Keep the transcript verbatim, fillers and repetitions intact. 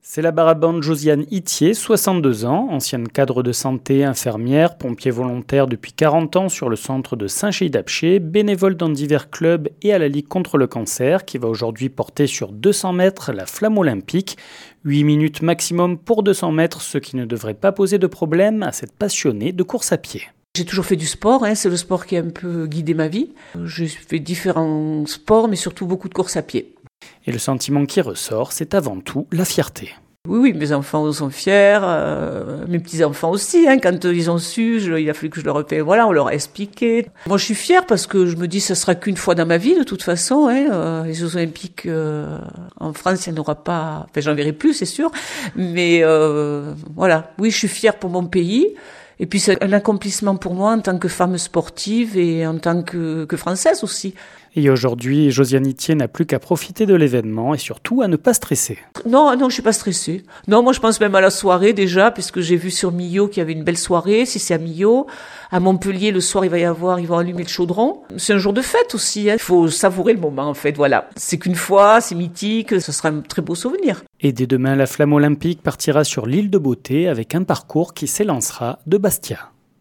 C'est la barabande Josiane Itier, soixante-deux ans, ancienne cadre de santé, infirmière, pompier volontaire depuis quarante ans sur le centre de Saint-Chély-d'Apcher, bénévole dans divers clubs et à la Ligue contre le cancer, qui va aujourd'hui porter sur deux cents mètres la flamme olympique. huit minutes maximum pour deux cents mètres, ce qui ne devrait pas poser de problème à cette passionnée de course à pied. J'ai toujours fait du sport, hein, c'est le sport qui a un peu guidé ma vie. J'ai fait différents sports, mais surtout beaucoup de course à pied. Et le sentiment qui ressort, c'est avant tout la fierté. Oui, oui, mes enfants sont fiers, euh, mes petits-enfants aussi, hein, quand ils ont su, je, il a fallu que je leur ai, voilà, on leur a expliqué. Moi, je suis fière parce que je me dis, ça sera qu'une fois dans ma vie, de toute façon, hein, euh, les Jeux Olympiques, euh, en France, il n'y en aura pas, enfin, j'en verrai plus, c'est sûr, mais, euh, voilà. Oui, je suis fière pour mon pays. Et puis c'est un accomplissement pour moi en tant que femme sportive et en tant que, que Française aussi. Et aujourd'hui, Josiane Itier n'a plus qu'à profiter de l'événement et surtout à ne pas stresser. Non, non, je suis pas stressée. Non, moi je pense même à la soirée déjà, puisque j'ai vu sur Millau qu'il y avait une belle soirée, si c'est à Millau. À Montpellier, le soir, il va y avoir, ils vont allumer le chaudron. C'est un jour de fête aussi, hein. Il faut savourer le moment en fait, voilà. C'est qu'une fois, c'est mythique, ce sera un très beau souvenir. Et dès demain, la flamme olympique partira sur l'île de Beauté avec un parcours qui s'élancera de Bastia.